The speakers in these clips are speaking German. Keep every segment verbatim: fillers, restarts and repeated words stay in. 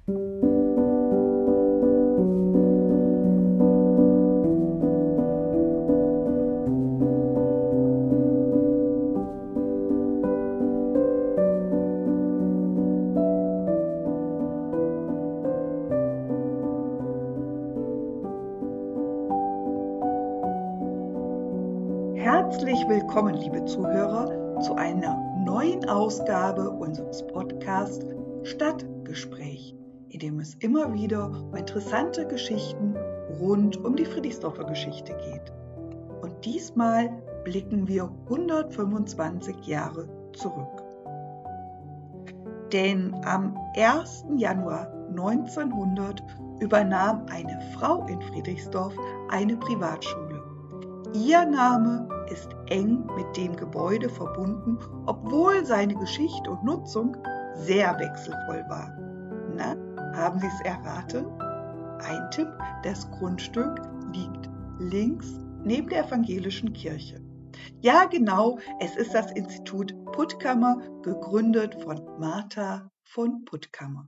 Herzlich willkommen, liebe Zuhörer, zu einer neuen Ausgabe unseres Podcasts Stadtgespräch, in dem es immer wieder um interessante Geschichten rund um die Friedrichsdorfer Geschichte geht. Und diesmal blicken wir hundertfünfundzwanzig Jahre zurück. Denn am ersten Januar neunzehnhundert übernahm eine Frau in Friedrichsdorf eine Privatschule. Ihr Name ist eng mit dem Gebäude verbunden, obwohl seine Geschichte und Nutzung sehr wechselvoll war. Na, haben Sie es erraten? Ein Tipp, das Grundstück liegt links neben der evangelischen Kirche. Ja, genau, es ist das Institut Puttkamer, gegründet von Martha von Puttkamer.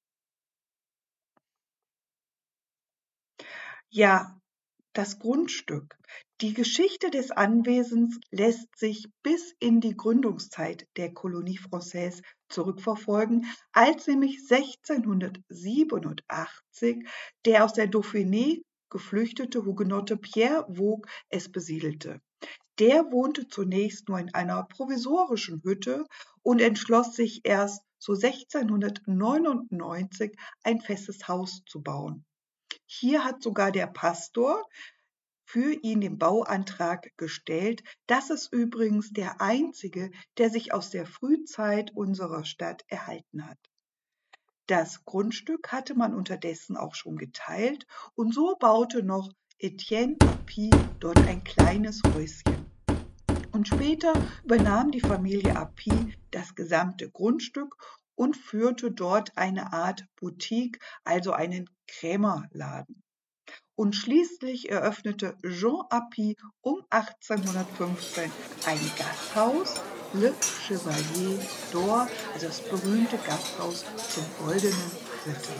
Ja, das Grundstück. Die Geschichte des Anwesens lässt sich bis in die Gründungszeit der Colonie Française zurückverfolgen, als nämlich sechzehnhundertsiebenundachtzig der aus der Dauphiné geflüchtete Hugenotte Pierre Vaux es besiedelte. Der wohnte zunächst nur in einer provisorischen Hütte und entschloss sich erst so sechzehnhundertneunundneunzig ein festes Haus zu bauen. Hier hat sogar der Pastor für ihn den Bauantrag gestellt. Das ist übrigens der einzige, der sich aus der Frühzeit unserer Stadt erhalten hat. Das Grundstück hatte man unterdessen auch schon geteilt und so baute noch Etienne Appy dort ein kleines Häuschen. Und später übernahm die Familie Appy das gesamte Grundstück und führte dort eine Art Boutique, also einen Krämerladen. Und schließlich eröffnete Jean Appy um achtzehnhundertfünfzehn ein Gasthaus, Le Chevalier d'Or, also das berühmte Gasthaus zum Goldenen Ritter.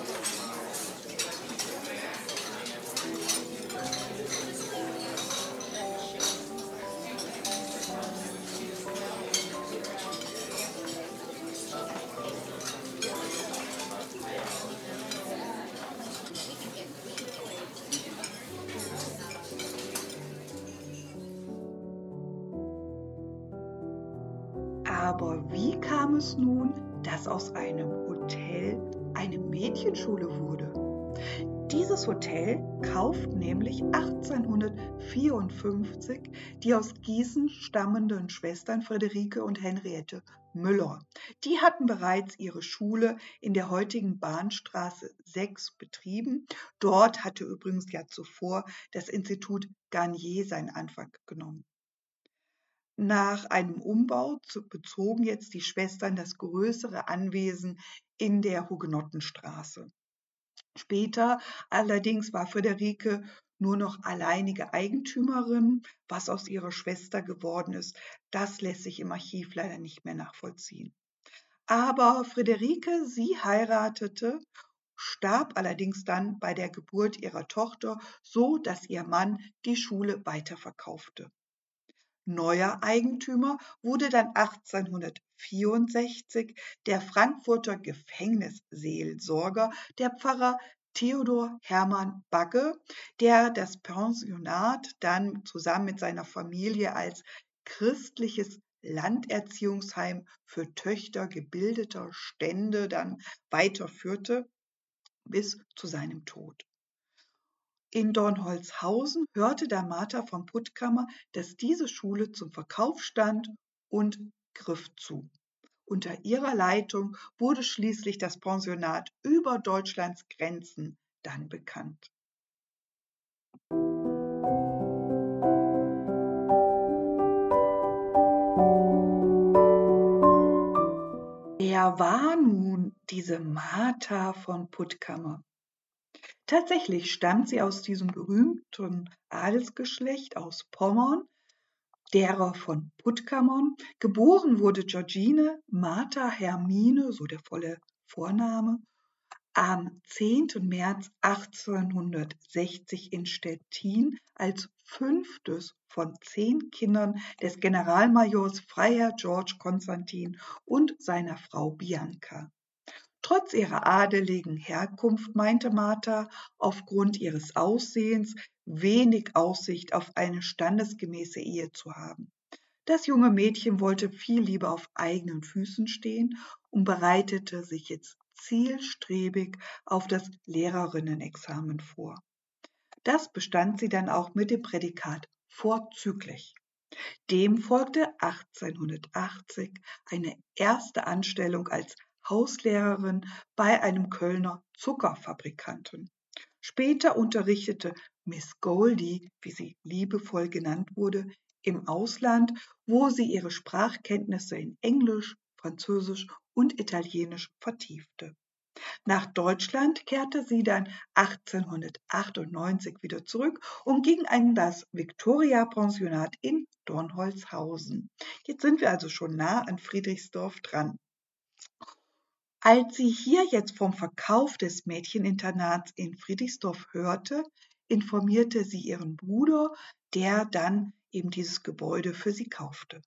Aber wie kam es nun, dass aus einem Hotel eine Mädchenschule wurde? Dieses Hotel kauft nämlich achtzehnhundertvierundfünfzig die aus Gießen stammenden Schwestern Friederike und Henriette Müller. Die hatten bereits ihre Schule in der heutigen Bahnstraße sechs betrieben. Dort hatte übrigens ja zuvor das Institut Garnier seinen Anfang genommen. Nach einem Umbau bezogen jetzt die Schwestern das größere Anwesen in der Hugenottenstraße. Später allerdings war Friederike nur noch alleinige Eigentümerin. Was aus ihrer Schwester geworden ist, das lässt sich im Archiv leider nicht mehr nachvollziehen. Aber Friederike, sie heiratete, starb allerdings dann bei der Geburt ihrer Tochter, so dass ihr Mann die Schule weiterverkaufte. Neuer Eigentümer wurde dann achtzehnhundertvierundsechzig der Frankfurter Gefängnisseelsorger, der Pfarrer Theodor Hermann Bagge, der das Pensionat dann zusammen mit seiner Familie als christliches Landerziehungsheim für Töchter gebildeter Stände dann weiterführte bis zu seinem Tod. In Dornholzhausen hörte dann Martha von Puttkamer, dass diese Schule zum Verkauf stand und griff zu. Unter ihrer Leitung wurde schließlich das Pensionat über Deutschlands Grenzen dann bekannt. Wer war nun diese Martha von Puttkamer? Tatsächlich stammt sie aus diesem berühmten Adelsgeschlecht aus Pommern, derer von Puttkamern. Geboren wurde Georgine Martha Hermine, so der volle Vorname, Am zehnten März achtzehnhundertsechzig in Stettin als fünftes von zehn Kindern des Generalmajors Freiherr George Konstantin und seiner Frau Bianca. Trotz ihrer adeligen Herkunft meinte Martha aufgrund ihres Aussehens wenig Aussicht auf eine standesgemäße Ehe zu haben. Das junge Mädchen wollte viel lieber auf eigenen Füßen stehen und bereitete sich jetzt zielstrebig auf das Lehrerinnenexamen vor. Das bestand sie dann auch mit dem Prädikat vorzüglich. Dem folgte achtzehnhundertachtzig eine erste Anstellung als Hauslehrerin bei einem Kölner Zuckerfabrikanten. Später unterrichtete Miss Goldie, wie sie liebevoll genannt wurde, im Ausland, wo sie ihre Sprachkenntnisse in Englisch, Französisch und Italienisch vertiefte. Nach Deutschland kehrte sie dann achtzehnhundertachtundneunzig wieder zurück und ging an das Victoria-Pensionat in Dornholzhausen. Jetzt sind wir also schon nah an Friedrichsdorf dran. Als sie hier jetzt vom Verkauf des Mädcheninternats in Friedrichsdorf hörte, informierte sie ihren Bruder, der dann eben dieses Gebäude für sie kaufte.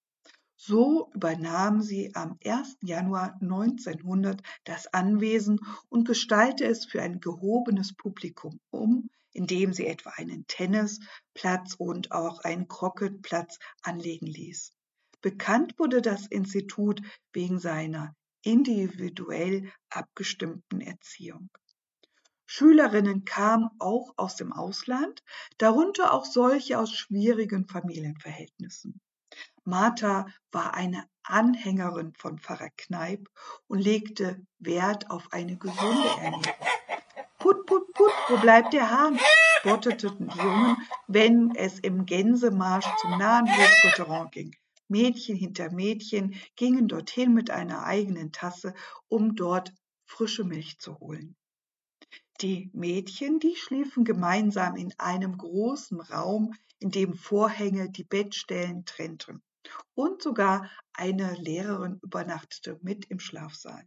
So übernahm sie am ersten Januar neunzehnhundert das Anwesen und gestaltete es für ein gehobenes Publikum um, indem sie etwa einen Tennisplatz und auch einen Croquetplatz anlegen ließ. Bekannt wurde das Institut wegen seiner individuell abgestimmten Erziehung. Schülerinnen kamen auch aus dem Ausland, darunter auch solche aus schwierigen Familienverhältnissen. Martha war eine Anhängerin von Pfarrer Kneipp und legte Wert auf eine gesunde Ernährung. Put, put, put, wo bleibt der Hahn? Spotteten die Jungen, wenn es im Gänsemarsch zum nahen Hofgotteron ging. Mädchen hinter Mädchen gingen dorthin mit einer eigenen Tasse, um dort frische Milch zu holen. Die Mädchen, die schliefen gemeinsam in einem großen Raum, in dem Vorhänge die Bettstellen trennten. Und sogar eine Lehrerin übernachtete mit im Schlafsaal.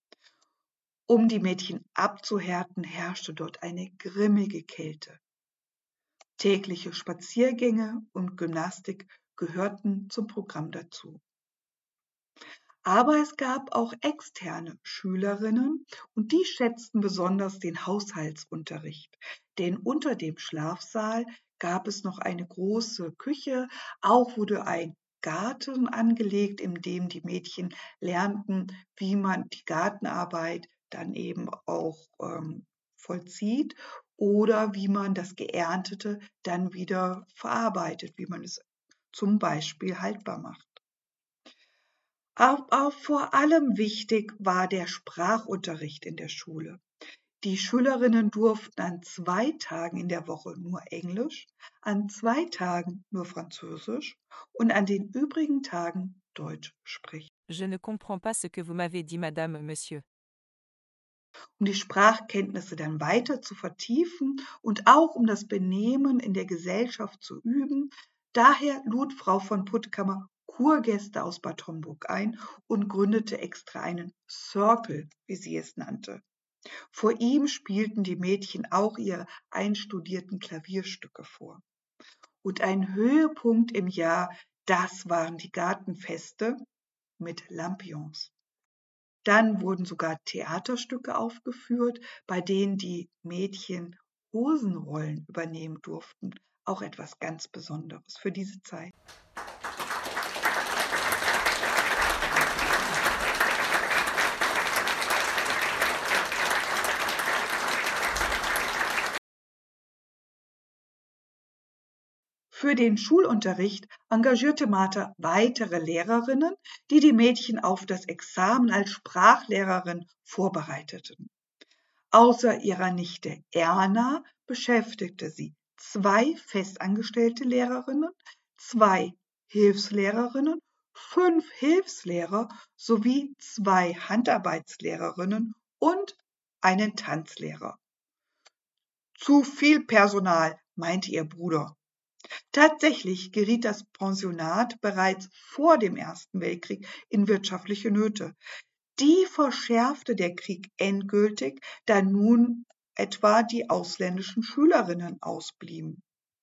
Um die Mädchen abzuhärten, herrschte dort eine grimmige Kälte. Tägliche Spaziergänge und Gymnastik gehörten zum Programm dazu. Aber es gab auch externe Schülerinnen und die schätzten besonders den Haushaltsunterricht, denn unter dem Schlafsaal gab es noch eine große Küche, auch wurde ein Garten angelegt, in dem die Mädchen lernten, wie man die Gartenarbeit dann eben auch ähm, vollzieht oder wie man das Geerntete dann wieder verarbeitet, wie man es zum Beispiel haltbar macht. Aber vor allem wichtig war der Sprachunterricht in der Schule. Die Schülerinnen durften an zwei Tagen in der Woche nur Englisch, an zwei Tagen nur Französisch und an den übrigen Tagen Deutsch sprechen. Je ne comprends pas ce que vous m'avez dit, Madame, Monsieur. Um die Sprachkenntnisse dann weiter zu vertiefen und auch um das Benehmen in der Gesellschaft zu üben, daher lud Frau von Puttkamer Kurgäste aus Bad Homburg ein und gründete extra einen Circle, wie sie es nannte. Vor ihm spielten die Mädchen auch ihre einstudierten Klavierstücke vor. Und ein Höhepunkt im Jahr, das waren die Gartenfeste mit Lampions. Dann wurden sogar Theaterstücke aufgeführt, bei denen die Mädchen Hosenrollen übernehmen durften. Auch etwas ganz Besonderes für diese Zeit. Für den Schulunterricht engagierte Martha weitere Lehrerinnen, die die Mädchen auf das Examen als Sprachlehrerin vorbereiteten. Außer ihrer Nichte Erna beschäftigte sie zwei festangestellte Lehrerinnen, zwei Hilfslehrerinnen, fünf Hilfslehrer sowie zwei Handarbeitslehrerinnen und einen Tanzlehrer. Zu viel Personal, meinte ihr Bruder. Tatsächlich geriet das Pensionat bereits vor dem Ersten Weltkrieg in wirtschaftliche Nöte. Die verschärfte der Krieg endgültig, da nun etwa die ausländischen Schülerinnen ausblieben.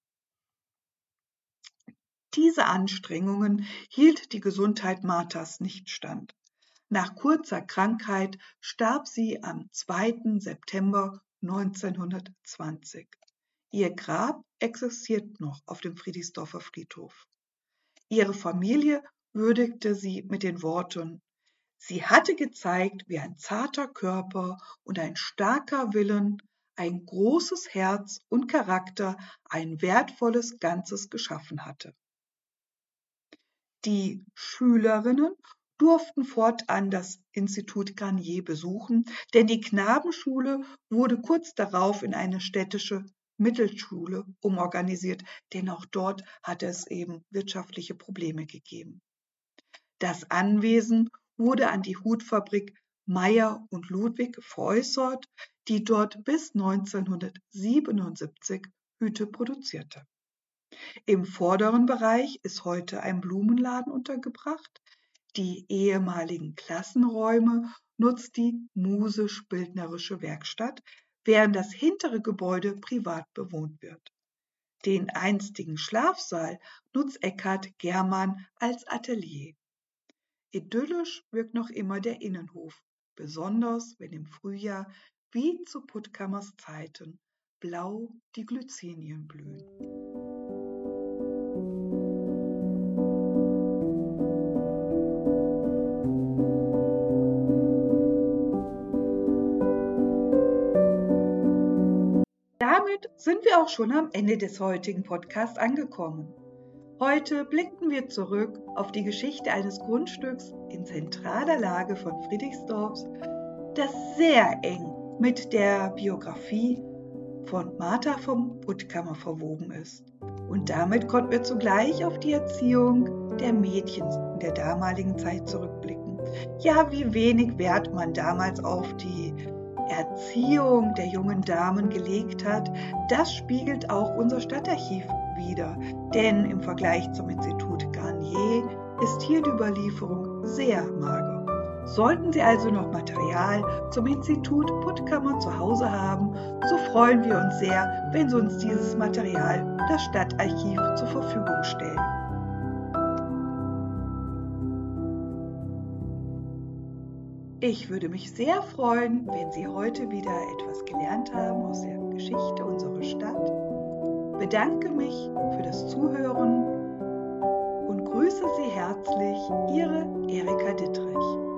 Diese Anstrengungen hielt die Gesundheit Marthas nicht stand. Nach kurzer Krankheit starb sie am zweiten September neunzehnhundertzwanzig. Ihr Grab existiert noch auf dem Friedrichsdorfer Friedhof. Ihre Familie würdigte sie mit den Worten: Sie hatte gezeigt, wie ein zarter Körper und ein starker Willen, ein großes Herz und Charakter ein wertvolles Ganzes geschaffen hatte. Die Schülerinnen durften fortan das Institut Garnier besuchen, denn die Knabenschule wurde kurz darauf in eine städtische Mittelschule umorganisiert, denn auch dort hatte es eben wirtschaftliche Probleme gegeben. Das Anwesen wurde an die Hutfabrik Meyer und Ludwig veräußert, die dort bis neunzehnhundertsiebenundsiebzig Hüte produzierte. Im vorderen Bereich ist heute ein Blumenladen untergebracht. Die ehemaligen Klassenräume nutzt die Musisch-Bildnerische Werkstatt, während das hintere Gebäude privat bewohnt wird. Den einstigen Schlafsaal nutzt Eckhard Germann als Atelier. Idyllisch wirkt noch immer der Innenhof, besonders wenn im Frühjahr, wie zu Puttkammers Zeiten, blau die Glycinien blühen. Damit sind wir auch schon am Ende des heutigen Podcasts angekommen. Heute blickten wir zurück auf die Geschichte eines Grundstücks in zentraler Lage von Friedrichsdorf, das sehr eng mit der Biografie von Martha von Puttkammer verwoben ist. Und damit konnten wir zugleich auf die Erziehung der Mädchen in der damaligen Zeit zurückblicken. Ja, wie wenig Wert man damals auf die Erziehung der jungen Damen gelegt hat, das spiegelt auch unser Stadtarchiv wider. Denn im Vergleich zum Institut Garnier ist hier die Überlieferung sehr mager. Sollten Sie also noch Material zum Institut Puttkammer zu Hause haben, so freuen wir uns sehr, wenn Sie uns dieses Material das Stadtarchiv zur Verfügung stellen. Ich würde mich sehr freuen, wenn Sie heute wieder etwas gelernt haben aus der Geschichte unserer Stadt. Bedanke mich für das Zuhören und grüße Sie herzlich, Ihre Erika Dittrich.